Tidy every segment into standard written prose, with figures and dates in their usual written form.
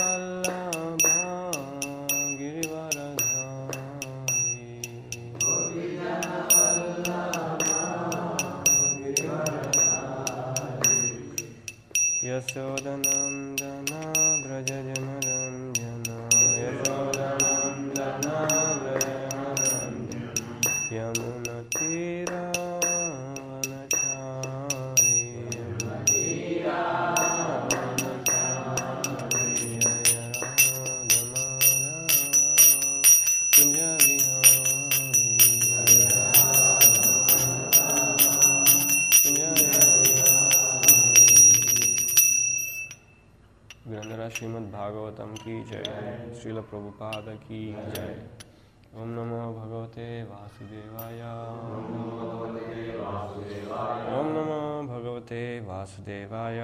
वल्लभा गिरिवरधारी यशोदनन्दन व्रज जनरञ्जन यशोदनन्दन व्रज जनरञ्जन यमुनतीरावनचारी श्रीमद् भागवतम की जय। श्रील प्रभुपाद की जय। ओम नमो भगवते वासुदेवाय। ओम नमो भगवते वासुदेवाय।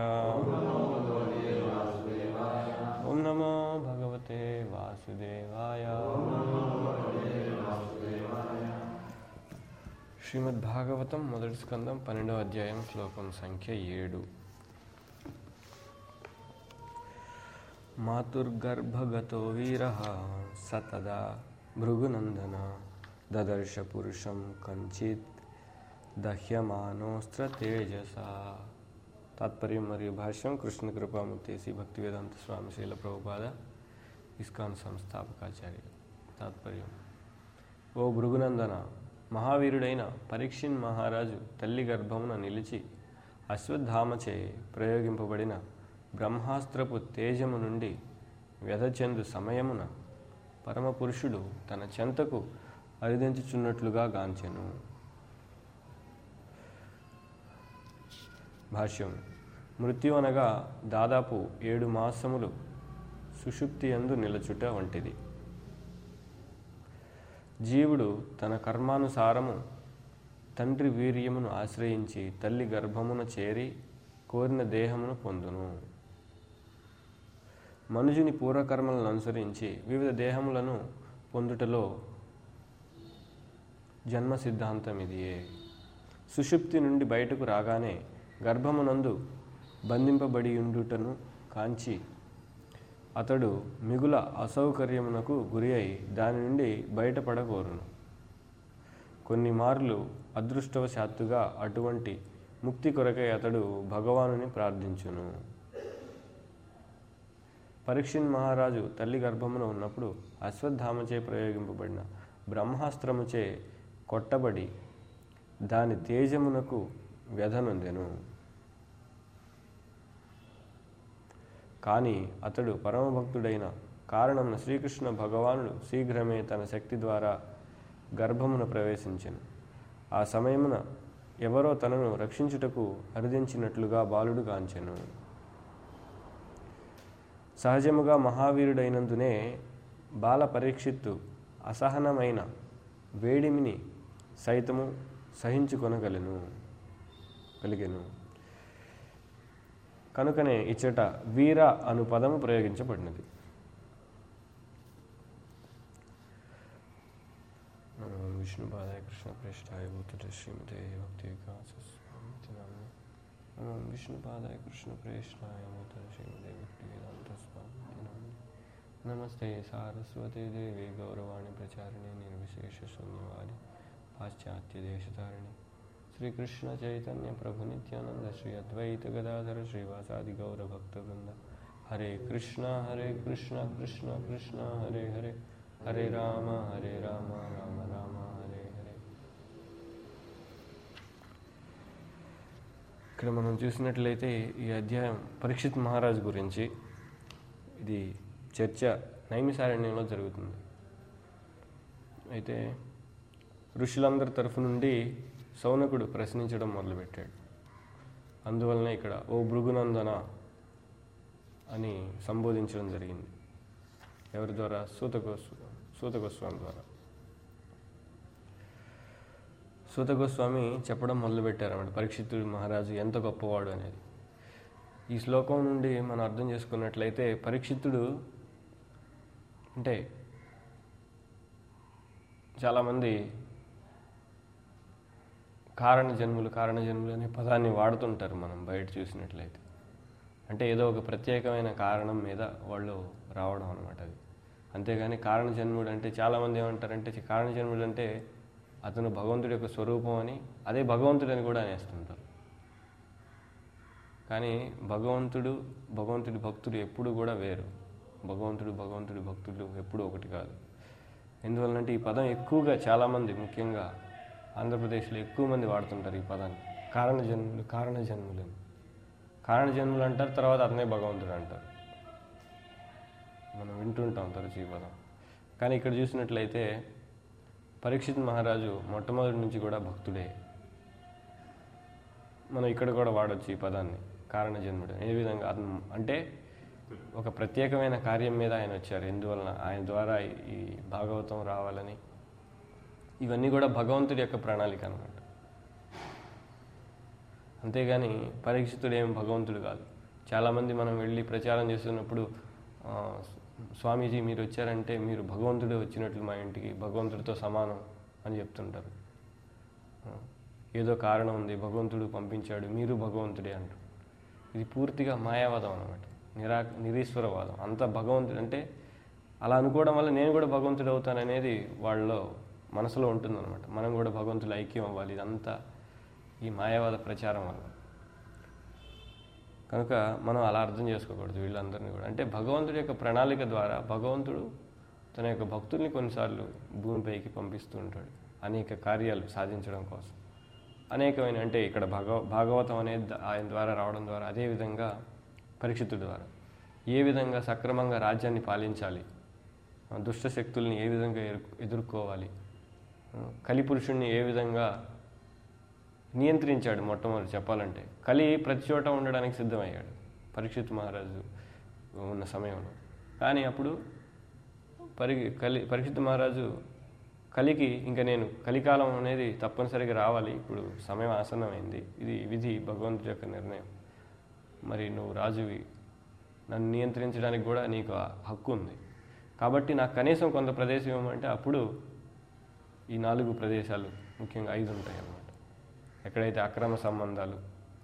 ओम नमो भगवते वासुदेवाय। श्रीमद् भागवतम మొదటి స్కందం 12వ అధ్యాయం శ్లోకం సంఖ్య 7. मातुर्गर्भगतो वीरः स तदा भृगुनन्दन ददर्श पुरुषं कञ्चित् दह्यमानोऽस्त्र तेजसा. तात्पर्యం మరియు భాష్యం కృష్ణ కృపామూర్తి శ్రీ భక్తివేదాంత స్వామి శ్రీల ప్రభుపాద ఇస్కాన్ సంస్థాపకాచార్య. తాత్పర్యం: ఓ భృగునందన, మహావీరుడైన పరీక్షిన్ మహారాజు తల్లి గర్భమున నిలిచి అశ్వత్థామచే ప్రయోగింపబడిన బ్రహ్మాస్త్రపు తేజము నుండి వ్యధచెందు సమయమున పరమపురుషుడు తన చెంతకు అరిదించుచున్నట్లుగా గాంచెను. భాష్యం: మృత్యు అనగా దాదాపు 7 మాసములు సుషుప్తి యందు నిలచుట వంటిది. జీవుడు తన కర్మానుసారము తండ్రి వీర్యమును ఆశ్రయించి తల్లి గర్భమున చేరి కోరిన దేహమును పొందును. మనుజుని పూర్వకర్మలను అనుసరించి వివిధ దేహములను పొందుటలో జన్మ సిద్ధాంతం ఇదియే. సుషుప్తి నుండి బయటకు రాగానే గర్భమునందు బంధింపబడియుండుటను కాంచి అతడు మిగుల అసౌకర్యమునకు గురి అయి దాని నుండి బయటపడగోరును. కొన్ని మార్లు అదృష్టవశాత్తుగా అటువంటి ముక్తి కొరకై అతడు భగవానుని ప్రార్థించును. పరీక్షిన్ మహారాజు తల్లి గర్భమున ఉన్నప్పుడు అశ్వత్థామచే ప్రయోగింపబడిన బ్రహ్మాస్త్రముచే కొట్టబడి దాని తేజమునకు వ్యధనొందెను. కానీ అతడు పరమభక్తుడైన కారణమున శ్రీకృష్ణ భగవానుడు శీఘ్రమే తన శక్తి ద్వారా గర్భమున ప్రవేశించెను. ఆ సమయమున ఎవరో తనను రక్షించుటకు అర్థించినట్లుగా బాలుడు గాంచెను. సహజముగా మహావీరుడైనందునే బాల పరీక్షిత్తు అసహనమైన వేడిమిని సైతము సహించుకొనగలెను. కనుకనే ఇచ్చట వీర అను పదము ప్రయోగించబడినది. విష్ణుపాదాయ కృష్ణ ప్రేష్ఠాయ భూతల శ్రీమతే భక్తి వికాస విష్ణుపాదాయ కృష్ణ ప్రేష్ఠాయ భూతల శ్రీమతే భక్తి వేదాంత స్వామి. నమస్తే సారస్వతే దేవి గౌరవాణి ప్రచారిణి నిర్విశేష శూన్యవాది పాశ్చాత్య దేశధారిణి శ్రీకృష్ణ చైతన్య ప్రభు నిత్యానంద శ్రీ అద్వైత గదాధర శ్రీవాసాది గౌర భక్త బృంద. హరే కృష్ణ కృష్ణ కృష్ణ హరే హరే, హరే రామ రామ రామ హరే హరే. ఇక్కడ మనం చూసినట్లయితే ఈ అధ్యాయం పరీక్షిత్ మహారాజు గురించి. ఇది చర్చ నైమిసారణ్యంలో జరుగుతుంది. అయితే ఋషులందరి తరఫు నుండి సౌనకుడు ప్రశ్నించడం మొదలుపెట్టాడు. అందువలన ఇక్కడ ఓ భృగునందన అని సంబోధించడం జరిగింది. ఎవరి ద్వారా? సూత గోస్వామి ద్వారా. సూత గోస్వామి చెప్పడం మొదలుపెట్టారన్నమాట పరీక్షితుడు మహారాజు ఎంత గొప్పవాడు అనేది. ఈ శ్లోకం నుండి మనం అర్థం చేసుకున్నట్లయితే పరీక్షితుడు అంటే చాలామంది కారణజన్ములు అనే పదాన్ని వాడుతుంటారు మనం బయట చూసినట్లయితే. అంటే ఏదో ఒక ప్రత్యేకమైన కారణం మీద వాళ్ళు రావడం అనమాట అది. అంతేగాని కారణజన్ముడు అంటే చాలామంది ఏమంటారంటే కారణజన్ముడు అంటే అతను భగవంతుడి యొక్క స్వరూపం అని, అదే భగవంతుడని కూడా అనేస్తుంటారు. కానీ భగవంతుడి భక్తుడు ఎప్పుడు కూడా వేరు. భగవంతుడి భక్తుడు ఎప్పుడూ ఒకటి కాదు. ఎందువల్లంటే ఈ పదం ఎక్కువగా చాలామంది, ముఖ్యంగా ఆంధ్రప్రదేశ్లో ఎక్కువ మంది వాడుతుంటారు ఈ పదాన్ని. కారణజన్ములు అంటారు, తర్వాత అతనే భగవంతుడు అంటారు. మనం వింటుంటాం తరచు ఈ పదం. కానీ ఇక్కడ చూసినట్లయితే పరీక్షిత్ మహారాజు మొట్టమొదటి నుంచి కూడా భక్తుడే. మనం ఇక్కడ కూడా వాడచ్చు ఈ పదాన్ని, కారణజన్ముడు. ఏ విధంగా అతను అంటే ఒక ప్రత్యేకమైన కార్యం మీద ఆయన వచ్చారు. ఎందువలన ఆయన ద్వారా ఈ భాగవతం రావాలని, ఇవన్నీ కూడా భగవంతుడి యొక్క ప్రణాళిక అన్నమాట. అంతేగాని పరీక్షితుడు ఏం భగవంతుడు కాదు. చాలామంది మనం వెళ్ళి ప్రచారం చేస్తున్నప్పుడు, స్వామీజీ మీరు వచ్చారంటే మీరు భగవంతుడే వచ్చినట్లు మా ఇంటికి, భగవంతుడితో సమానం అని చెప్తుంటారు. ఏదో కారణం ఉంది, భగవంతుడు పంపించాడు, మీరు భగవంతుడే అంటారు. ఇది పూర్తిగా మాయావాదం అన్నమాట, నిరీశ్వరవాదం. అంత భగవంతుడు అంటే అలా అనుకోవడం వల్ల నేను కూడా భగవంతుడు అవుతాననేది వాళ్ళలో మనసులో ఉంటుందన్నమాట. మనం కూడా భగవంతుడు ఐక్యం అవ్వాలి, ఇదంతా ఈ మాయావాద ప్రచారం వల్ల. కనుక మనం అలా అర్థం చేసుకోకూడదు వీళ్ళందరినీ కూడా. అంటే భగవంతుడి యొక్క ప్రణాళిక ద్వారా భగవంతుడు తన యొక్క భక్తుల్ని కొన్నిసార్లు భూమిపైకి పంపిస్తూ ఉంటాడు అనేక కార్యాలు సాధించడం కోసం. అనేకమైన అంటే ఇక్కడ భాగవతం అనేది ఆయన ద్వారా రావడం ద్వారా, అదేవిధంగా పరీక్షితుడి ద్వారా ఏ విధంగా సక్రమంగా రాజ్యాన్ని పాలించాలి, దుష్ట శక్తుల్ని ఏ విధంగా ఎదుర్కోవాలి, కలిపురుషుణ్ణి ఏ విధంగా నియంత్రించాడు. మొట్టమొదటి చెప్పాలంటే కలి ప్రతి చోట ఉండడానికి సిద్ధమయ్యాడు పరీక్షిత్ మహారాజు ఉన్న సమయంలో. కానీ అప్పుడు పరీక్షిత్ మహారాజు కలికి ఇంకా నేను కలికాలం అనేది తప్పనిసరిగా రావాలి, ఇప్పుడు సమయం ఆసన్నమైంది, ఇది విధి భగవంతుడి యొక్క నిర్ణయం, మరి నువ్వు రాజువి, నన్ను నియంత్రించడానికి కూడా నీకు హక్కు ఉంది, కాబట్టి నాకు కనీసం కొంత ప్రదేశం ఇవ్వమంటే అప్పుడు ఈ 4 ప్రదేశాలు, ముఖ్యంగా 5 ఉంటాయి అన్నమాట. ఎక్కడైతే అక్రమ సంబంధాలు,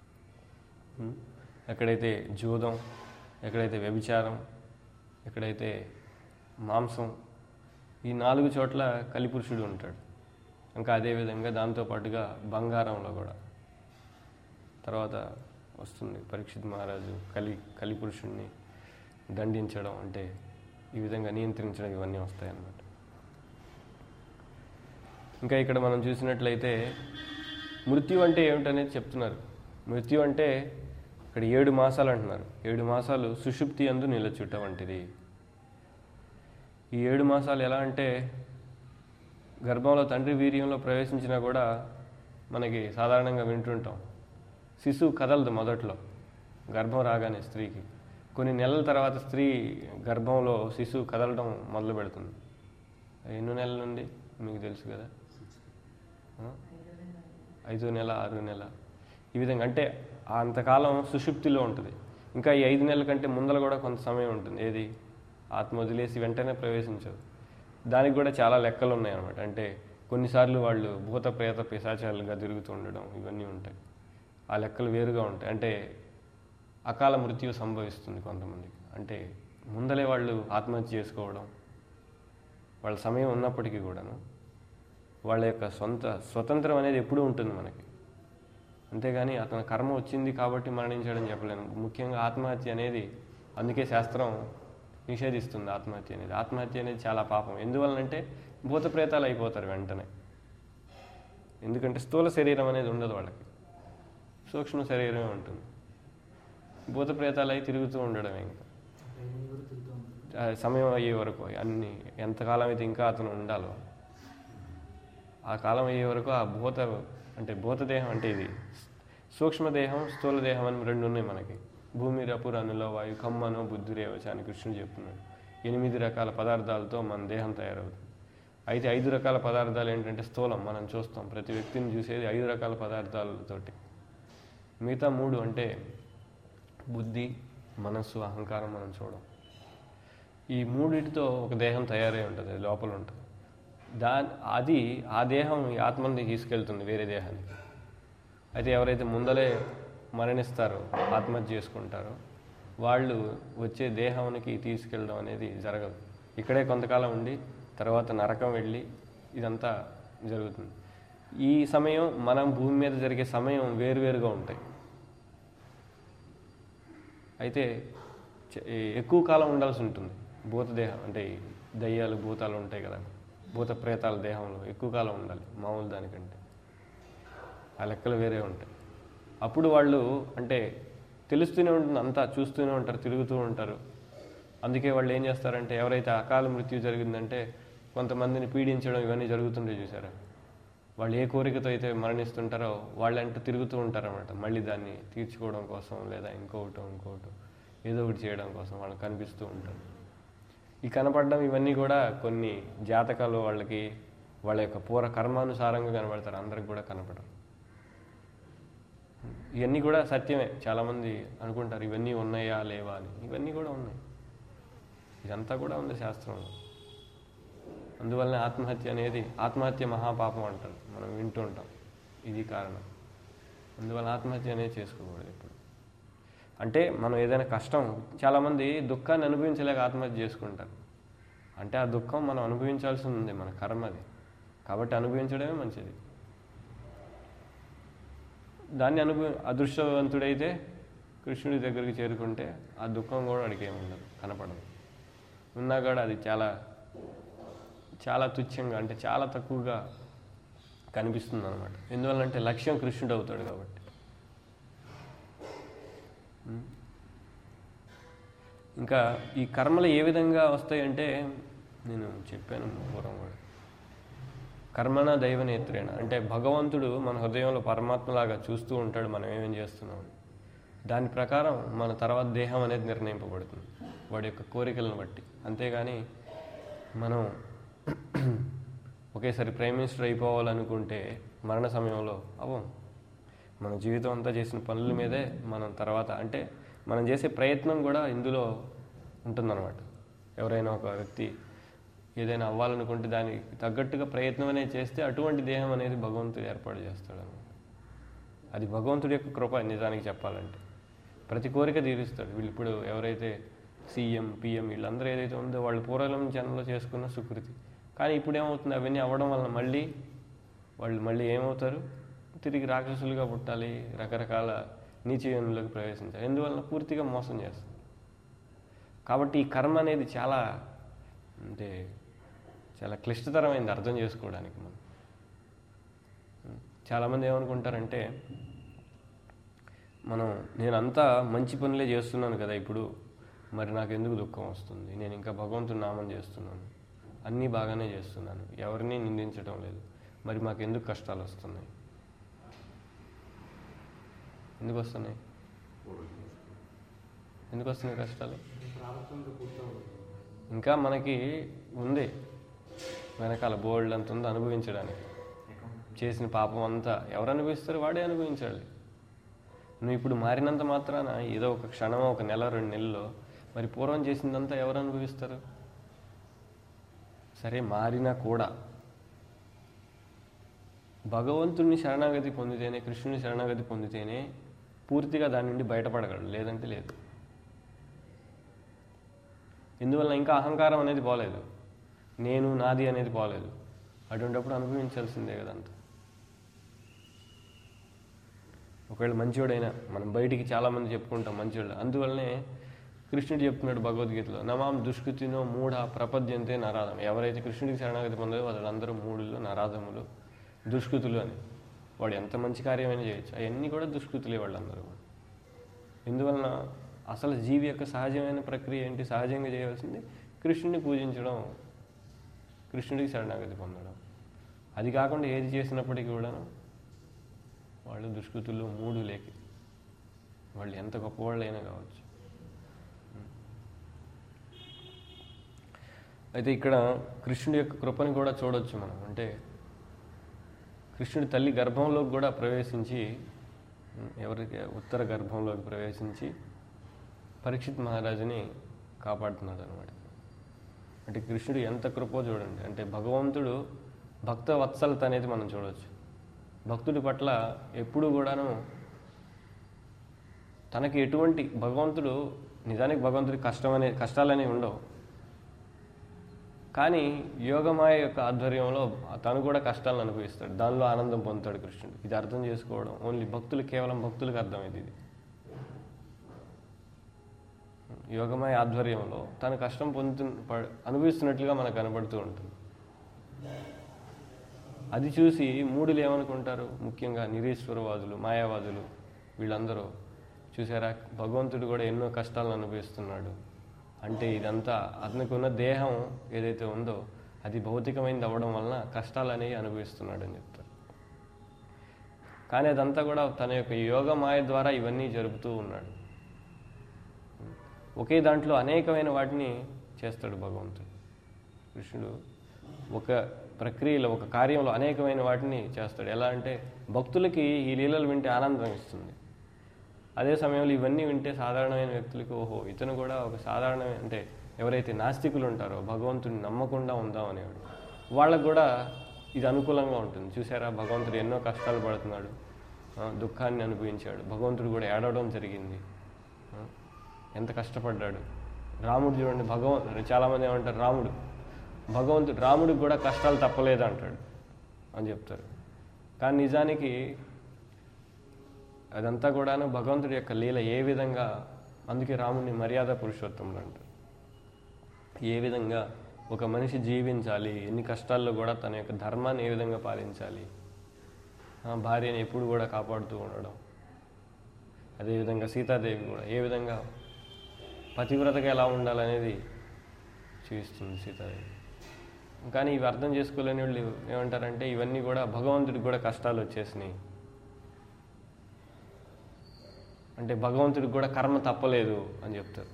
ఎక్కడైతే జూదం, ఎక్కడైతే వ్యభిచారం, ఎక్కడైతే మాంసం, ఈ 4 చోట్ల కలిపురుషుడు ఉంటాడు. ఇంకా అదేవిధంగా దాంతోపాటుగా బంగారంలో కూడా తర్వాత వస్తుంది పరీక్షిత్ మహారాజు కలిపురుషుడిని దండించడం, అంటే ఈ విధంగా నియంత్రించడం, ఇవన్నీ వస్తాయన్నమాట. ఇంకా ఇక్కడ మనం చూసినట్లయితే మృత్యు అంటే ఏమిటనేది చెప్తున్నారు. మృత్యు అంటే ఇక్కడ 7 మాసాలు అంటున్నారు. 7 మాసాలు సుషుప్తి యందు నిలచుట వంటిది. ఈ 7 మాసాలు ఎలా అంటే గర్భంలో తండ్రి వీర్యంలో ప్రవేశించినా కూడా మనకి సాధారణంగా వింటుంటాం, శిశువు కదలదు మొదట్లో, గర్భం రాగానే స్త్రీకి. కొన్ని నెలల తర్వాత స్త్రీ గర్భంలో శిశువు కదలడం మొదలు పెడుతుంది. ఎన్నో నెలల నుండి మీకు తెలుసు కదా, 5వ నెల 6వ నెల, ఈ విధంగా. అంటే అంతకాలం సుషుప్తిలో ఉంటుంది. ఇంకా ఈ 5 నెలల కంటే ముందర కూడా కొంత సమయం ఉంటుంది. ఏది ఆత్మ వదిలేసి వెంటనే ప్రవేశించదు. దానికి కూడా చాలా లెక్కలు ఉన్నాయన్నమాట. అంటే కొన్నిసార్లు వాళ్ళు భూత ప్రేత పిశాచాలుగా తిరుగుతూ ఉండడం, ఇవన్నీ ఉంటాయి. ఆ లెక్కలు వేరుగా ఉంటాయి. అంటే అకాల మృత్యు సంభవిస్తుంది కొంతమందికి. అంటే ముందలే వాళ్ళు ఆత్మహత్య చేసుకోవడం, వాళ్ళ సమయం ఉన్నప్పటికీ కూడాను వాళ్ళ యొక్క స్వతంత్రం అనేది ఎప్పుడూ ఉంటుంది మనకి. అంతేగాని అతని కర్మ వచ్చింది కాబట్టి మరణించాడని చెప్పలేను. ముఖ్యంగా ఆత్మహత్య అనేది, అందుకే శాస్త్రం నిషేధిస్తుంది ఆత్మహత్య అనేది. ఆత్మహత్య అనేది చాలా పాపం. ఎందువలనంటే భూత ప్రేతాలు అయిపోతారు వెంటనే. ఎందుకంటే స్థూల శరీరం అనేది ఉండదు వాళ్ళకి, సూక్ష్మ శరీరమే ఉంటుంది. భూత ప్రేతాలు అయి తిరుగుతూ ఉండడమే. ఇంకా సమయం అయ్యే వరకు అన్ని ఎంతకాలం అయితే ఇంకా అతను ఉండాలో ఆ కాలం అయ్యే వరకు ఆ భూతదేహం అంటే ఇది సూక్ష్మదేహం, స్థూల దేహం అని 2 ఉన్నాయి మనకి. భూమి రపు రనులో వాయు కమ్మనో బుద్ధిరేవచ అని కృష్ణుడు చెప్తున్నాడు. 8 రకాల పదార్థాలతో మన దేహం తయారవుతుంది. అయితే 5 రకాల పదార్థాలు ఏంటంటే స్థూలం, మనం చూస్తాం, ప్రతి వ్యక్తిని చూసేది 5 రకాల పదార్థాలతోటి. మిగతా 3 అంటే బుద్ధి, మనస్సు, అహంకారం మనం చూడం. ఈ 3టితో ఒక దేహం తయారై ఉంటుంది, అది లోపల ఉంటుంది. ఆ దేహం ఈ ఆత్మని తీసుకెళ్తుంది వేరే దేహానికి. అయితే ఎవరైతే ముందలే మరణిస్తారో, ఆత్మహత్య చేసుకుంటారో, వాళ్ళు వచ్చే దేహానికి తీసుకెళ్ళడం అనేది జరగదు. ఇక్కడే కొంతకాలం ఉండి తర్వాత నరకం వెళ్ళి ఇదంతా జరుగుతుంది. ఈ సమయం మనం భూమి మీద జరిగే సమయం వేరువేరుగా ఉంటాయి. అయితే ఎక్కువ కాలం ఉండాల్సి ఉంటుంది. భూతదేహం అంటే దయ్యాలు భూతాలు ఉంటాయి కదా, భూత ప్రేతాల దేహంలో ఎక్కువ కాలం ఉండాలి మామూలు దానికంటే. ఆ లెక్కలు వేరే ఉంటాయి. అప్పుడు వాళ్ళు అంటే తెలుస్తూనే ఉంటుంది, అంతా చూస్తూనే ఉంటారు, తిరుగుతూ ఉంటారు. అందుకే వాళ్ళు ఏం చేస్తారంటే ఎవరైతే అకాల మృత్యు జరిగిందంటే కొంతమందిని పీడించడం ఇవన్నీ జరుగుతుంటే చూసారా, వాళ్ళు ఏ కోరికతో అయితే మరణిస్తుంటారో వాళ్ళంటూ తిరుగుతూ ఉంటారన్నమాట. మళ్ళీ దాన్ని తీర్చుకోవడం కోసం లేదా ఇంకోటి ఏదో ఒకటి చేయడం కోసం వాళ్ళు కనిపిస్తూ ఉంటారు. ఈ కనపడడం ఇవన్నీ కూడా కొన్ని జాతకాలు వాళ్ళకి వాళ్ళ యొక్క పూర్వ కర్మానుసారంగా కనబడతారు, అందరికి కూడా కనపడరు. ఇవన్నీ కూడా సత్యమే. చాలామంది అనుకుంటారు ఇవన్నీ ఉన్నాయా లేవా అని. ఇవన్నీ కూడా ఉన్నాయి, ఇదంతా కూడా ఉంది శాస్త్రంలో. అందువల్ల ఆత్మహత్య అనేది, ఆత్మహత్య మహాపాపం అంటారు, మనం వింటూ ఉంటాం. ఇది కారణం. అందువల్ల ఆత్మహత్య అనేది చేసుకోకూడదు ఎప్పుడు. అంటే మనం ఏదైనా కష్టం, చాలామంది దుఃఖాన్ని అనుభవించలేక ఆత్మహత్య చేసుకుంటారు. అంటే ఆ దుఃఖం మనం అనుభవించాల్సి ఉంది, మన కర్మ అది. కాబట్టి అనుభవించడమే మంచిది. దాన్ని అదృష్టవంతుడైతే కృష్ణుడి దగ్గరికి చేరుకుంటే ఆ దుఃఖం కూడా వాడికి ఏముండదు, కనపడదు. ఉన్నా కూడా అది చాలా చాలా తుచ్చంగా, అంటే చాలా తక్కువగా కనిపిస్తుంది అనమాట. ఎందువల్లంటే లక్ష్యం కృష్ణుడు అవుతాడు కాబట్టి. ఇంకా ఈ కర్మలు ఏ విధంగా వస్తాయంటే నేను చెప్పాను పూర్వం కూడా, కర్మణ దైవ నేత్రేణ. అంటే భగవంతుడు మన హృదయంలో పరమాత్మలాగా చూస్తూ ఉంటాడు మనం ఏమేం చేస్తున్నాం. దాని ప్రకారం మన తర్వాత దేహం అనేది నిర్ణయింపబడుతుంది వాడి యొక్క కోరికలను బట్టి. అంతేగాని మనం ఒకేసారి ప్రైమ్ మినిస్టర్ అయిపోవాలనుకుంటే మరణ సమయంలో అవ్వం. మన జీవితం అంతా చేసిన పనుల మీదే మనం తర్వాత, అంటే మనం చేసే ప్రయత్నం కూడా ఇందులో ఉంటుందన్నమాట. ఎవరైనా ఒక వ్యక్తి ఏదైనా అవ్వాలనుకుంటే దానికి తగ్గట్టుగా ప్రయత్నం అనేది చేస్తే అటువంటి దేహం అనేది భగవంతుడు ఏర్పాటు చేస్తాడు అన్నమాట. అది భగవంతుడి యొక్క కృప నిజానికి చెప్పాలంటే. ప్రతి కోరిక తీరుస్తాడు. వీళ్ళు ఇప్పుడు ఎవరైతే సీఎం పిఎం వీళ్ళందరూ ఏదైతే ఉందో వాళ్ళు పూర్వం జన్మలో చేసుకున్న సుకృతి. కానీ ఇప్పుడు ఏమవుతుంది, అవన్నీ అవ్వడం వలన వాళ్ళు మళ్ళీ ఏమవుతారు, తిరిగి రాక్షసులుగా పుట్టాలి, రకరకాల నీచయోనులకు ప్రవేశించాలి. ఎందువలన పూర్తిగా మోసం చేస్తారు. కాబట్టి ఈ కర్మ అనేది చాలా అంటే చాలా క్లిష్టతరమైంది అర్థం చేసుకోవడానికి. మనం చాలామంది ఏమనుకుంటారంటే నేనంతా మంచి పనులే చేస్తున్నాను కదా ఇప్పుడు, మరి నాకు ఎందుకు దుఃఖం వస్తుంది, నేను ఇంకా భగవంతుని నామం చేస్తున్నాను, అన్నీ బాగానే చేస్తున్నాను, ఎవరిని నిందించడం లేదు, మరి మాకు ఎందుకు కష్టాలు వస్తున్నాయి? ఎందుకు వస్తున్నాయి కష్టాలు? ఇంకా మనకి ఉంది వెనకాల బోల్డ్ అంత ఉంది అనుభవించడానికి. చేసిన పాపం అంతా ఎవరు అనుభవిస్తారు? వాడే అనుభవించాలి. నువ్వు ఇప్పుడు మారినంత మాత్రాన ఏదో ఒక క్షణమో ఒక నెల 2 నెలల్లో మరి పూర్వం చేసిందంతా ఎవరు అనుభవిస్తారు? సరే మారినా కూడా భగవంతుడిని శరణాగతి పొందితేనే, కృష్ణుని శరణాగతి పొందితేనే పూర్తిగా దాని నుండి బయటపడగలడు, లేదంటే లేదు. ఇందువల్ల ఇంకా అహంకారం అనేది పోలేదు, నేను నాది అనేది పోలేదు. అటువంటిప్పుడు అనుభవించాల్సిందే కదంతా. ఒకవేళ మంచివాడైనా మనం బయటికి చాలామంది చెప్పుకుంటాం మంచివాళ్ళు. అందువల్లనే కృష్ణుడు చెప్తున్నాడు భగవద్గీతలో, నమాం దుష్కృతినో మూఢ ప్రపద్యంతే నరాధం. ఎవరైతే కృష్ణుడికి శరణాగతి పొందారో వాళ్ళందరూ మూఢులు, నరాధములు, దుష్కృతులు అని. వాడు ఎంత మంచి కార్యమైనా చేయొచ్చు, అవన్నీ కూడా దుష్కృతులే వాళ్ళందరూ. ఇందువలన అసలు జీవి యొక్క సహజమైన ప్రక్రియ ఏంటి? సహజంగా చేయవలసింది కృష్ణుడిని పూజించడం, కృష్ణుడికి శరణాగతి పొందడం. అది కాకుండా ఏది చేసినప్పటికీ కూడా వాళ్ళు దుష్కృతులు, మూఢులేకి, వాళ్ళు ఎంత గొప్పవాళ్ళైనా కావచ్చు. అయితే ఇక్కడ కృష్ణుడి యొక్క కృపని కూడా చూడవచ్చు మనం. అంటే కృష్ణుడి తల్లి గర్భంలోకి కూడా ప్రవేశించి, ఎవరికి ఉత్తర గర్భంలోకి ప్రవేశించి పరీక్షిత్ మహారాజుని కాపాడుతున్నాడు అనమాట. అంటే కృష్ణుడు ఎంత కృపో చూడండి. అంటే భగవంతుడు భక్త వత్సలత అనేది మనం చూడవచ్చు. భక్తుడి పట్ల ఎప్పుడు కూడాను తనకి ఎటువంటి, భగవంతుడు నిజానికి భగవంతుడికి కష్టాలనేవి ఉండవు. కానీ యోగమాయ యొక్క ఆధ్వర్యంలో తను కూడా కష్టాలను అనుభవిస్తాడు, దానిలో ఆనందం పొందుతాడు కృష్ణుడు. ఇది అర్థం చేసుకోవడం ఓన్లీ కేవలం భక్తులకు అర్థమైంది. ఇది యోగమాయ ఆధ్వర్యంలో తను కష్టం అనుభవిస్తున్నట్లుగా మనకు కనబడుతూ ఉంటుంది. అది చూసి మూఢులు ఏమనుకుంటారు, ముఖ్యంగా నిరీశ్వరవాదులు, మాయావాదులు, వీళ్ళందరూ చూసారా భగవంతుడు కూడా ఎన్నో కష్టాలను అనుభవిస్తున్నాడు అంటే ఇదంతా అతనికి ఉన్న దేహం ఏదైతే ఉందో అది భౌతికమైనది అవ్వడం వలన కష్టాలు అనేవి అనుభవిస్తున్నాడు అని చెప్తారు. కానీ అదంతా కూడా తన యొక్క యోగ మాయ ద్వారా ఇవన్నీ జరుపుతూ ఉన్నాడు. ఒకే దాంట్లో అనేకమైన వాటిని చేస్తాడు భగవంతుడు. కృష్ణుడు ఒక ప్రక్రియలో ఒక కార్యంలో అనేకమైన వాటిని చేస్తాడు. ఎలా అంటే భక్తులకి ఈ లీలలు వింటే ఆనందం ఇస్తుంది. అదే సమయంలో ఇవన్నీ వింటే సాధారణమైన వ్యక్తులకి ఓహో ఇతను కూడా ఒక సాధారణమైన అంటే ఎవరైతే నాస్తికులు ఉంటారో భగవంతుడిని నమ్మకుండా ఉందాం అనేవాడు వాళ్ళకు కూడా ఇది అనుకూలంగా ఉంటుంది. చూసారా భగవంతుడు ఎన్నో కష్టాలు పడుతున్నాడు, దుఃఖాన్ని అనుభవించాడు, భగవంతుడు కూడా ఏడవడం జరిగింది, ఎంత కష్టపడ్డాడు. రాముడు చూడండి, చాలామంది ఏమంటారు రాముడికి కూడా కష్టాలు తప్పలేదు అంటాడు అని చెప్తారు. కానీ నిజానికి అదంతా కూడాను భగవంతుడి యొక్క లీల. ఏ విధంగా, అందుకే రాముడిని మర్యాద పురుషోత్తముడు అంటారు. ఏ విధంగా ఒక మనిషి జీవించాలి, ఎన్ని కష్టాల్లో కూడా తన యొక్క ధర్మాన్ని ఏ విధంగా పాలించాలి, భార్యని ఎప్పుడు కూడా కాపాడుతూ ఉండడం, అదేవిధంగా సీతాదేవి కూడా ఏ విధంగా పతివ్రతగా ఎలా ఉండాలనేది చూపిస్తుంది సీతాదేవి. కానీ ఇవి అర్థం చేసుకోలేని వాళ్ళు ఏమంటారంటే ఇవన్నీ కూడా భగవంతుడికి కూడా కష్టాలు వచ్చేసినాయి అంటే భగవంతుడికి కూడా కర్మ తప్పలేదు అని చెప్తారు.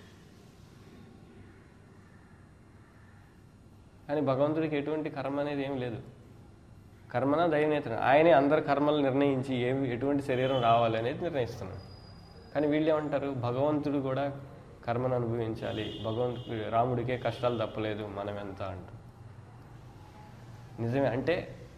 కానీ భగవంతుడికి ఎటువంటి కర్మ అనేది ఏం లేదు. కర్మన దైవనేతన ఆయనే అందరి కర్మలు నిర్ణయించి ఎటువంటి శరీరం రావాలి అనేది నిర్ణయిస్తున్నాడు. కానీ వీళ్ళు ఏమంటారు భగవంతుడు కూడా కర్మను అనుభవించాలి, రాముడికే కష్టాలు తప్పలేదు, మనం ఎంత అంటారు. నిజమే, అంటే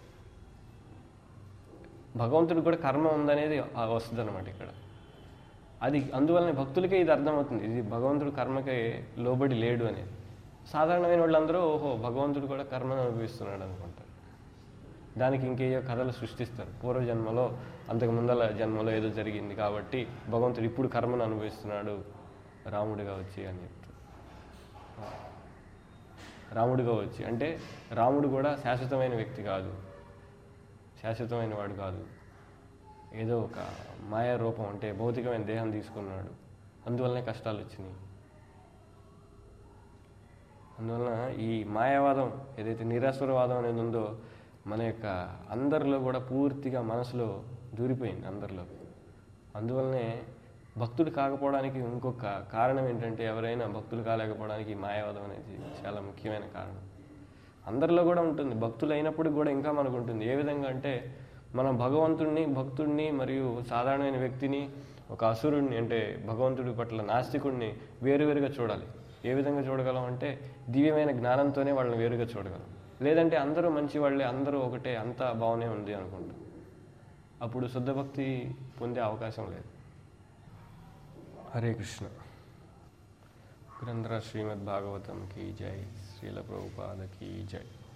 భగవంతుడికి కూడా కర్మ ఉందనేది వస్తుంది అన్నమాట ఇక్కడ. అది అందువల్లనే భక్తులకే ఇది అర్థమవుతుంది, ఇది భగవంతుడు కర్మకి లోబడి లేడు అనేది. సాధారణమైన వాళ్ళందరూ ఓహో భగవంతుడు కూడా కర్మను అనుభవిస్తున్నాడు అనుకుంటారు. దానికి ఇంకేయో కథలు సృష్టిస్తారు. పూర్వజన్మలో అంతకు ముందల జన్మలో ఏదో జరిగింది కాబట్టి భగవంతుడు ఇప్పుడు కర్మను అనుభవిస్తున్నాడు రాముడిగా వచ్చి అని చెప్తారు. రాముడిగా వచ్చి అంటే రాముడు కూడా శాశ్వతమైన వ్యక్తి కాదు, శాశ్వతమైన వాడు కాదు, ఏదో ఒక మాయా రూపం అంటే భౌతికమైన దేహం తీసుకున్నాడు, అందువల్లనే కష్టాలు వచ్చినాయి. అందువలన ఈ మాయావాదం ఏదైతే నిరాశ్వరవాదం అనేది ఉందో మన యొక్క అందరిలో కూడా పూర్తిగా మనసులో దూరిపోయింది అందరిలో. అందువల్లనే భక్తుడు కాకపోవడానికి ఇంకొక కారణం ఏంటంటే ఎవరైనా భక్తులు కాలేకపోవడానికి ఈ మాయావాదం అనేది చాలా ముఖ్యమైన కారణం. అందరిలో కూడా ఉంటుంది, భక్తులు అయినప్పుడు కూడా ఇంకా మనకు ఉంటుంది. ఏ విధంగా అంటే మనం భక్తుడిని మరియు సాధారణమైన వ్యక్తిని, ఒక అసురుడిని అంటే భగవంతుడి పట్ల నాస్తికుడిని వేరువేరుగా చూడాలి. ఏ విధంగా చూడగలం అంటే దివ్యమైన జ్ఞానంతోనే వాళ్ళని వేరుగా చూడగలం. లేదంటే అందరూ మంచి వాళ్ళే, అందరూ ఒకటే, అంతా బాగానే ఉంది అనుకుంటాం. అప్పుడు శుద్ధ భక్తి పొందే అవకాశం లేదు. హరే కృష్ణ. గ్రంథరాజ్ శ్రీమద్ భాగవతం కీ జై, శ్రీల ప్రభుపాద కీ జై.